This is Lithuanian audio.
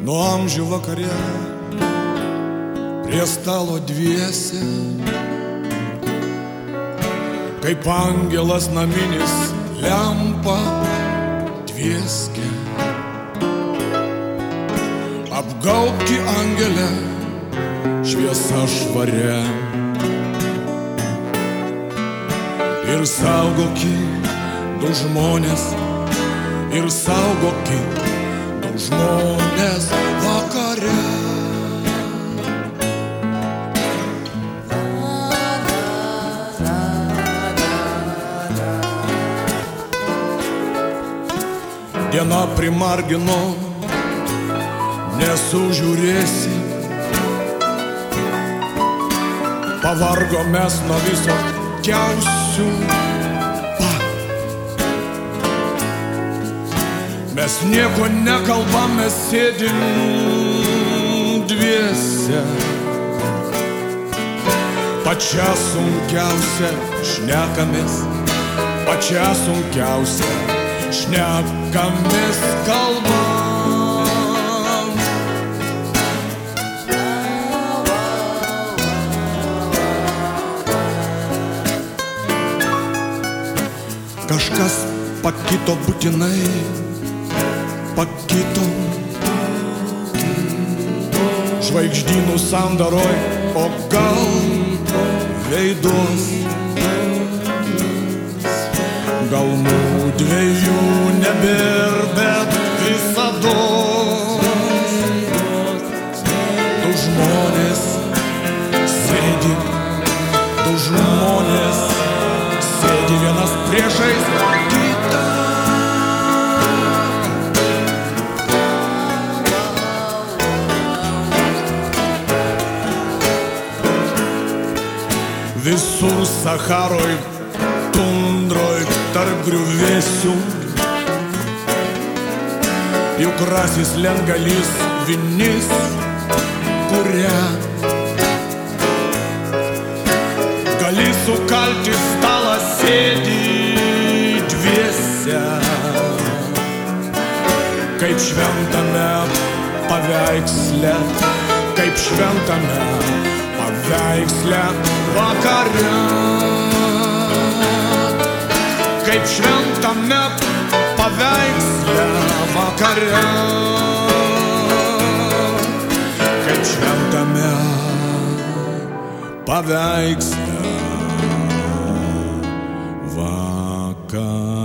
nuo amžių vakare prie stalo dviese, kaip angelas naminis lempa tvieskia. Apgaubki angelę šviesa švaria ir saugoki du žmonės, ir saugoki du žmonės vakare. Diena primargino, nesužiūrėsi, pavargo mes nuo viso kiausių. Mes nieko nekalbam, mes sėdim dviese. Pačia sunkiausia šnekamės, pačia sunkiausia šnekamės kalbam. Kažkas pakito būtinai, pakito žvaigždynų sandaroj, o gal veidos. Gal mūdviejų nebėr, bet visados du žmonės sėdi, du žmonės sėdi vienas priešais kitą. Visur Sacharoj, tundroj, tarp griuvėsių, juk rasis lentgalys vinis kuria. Gali sukalti stalą, sėdi dviese, kaip šventame paveiksle, kaip šventame paveiksle vakare. Kaip šventame paveiksle vakare, kaip šventame paveiksle vakare.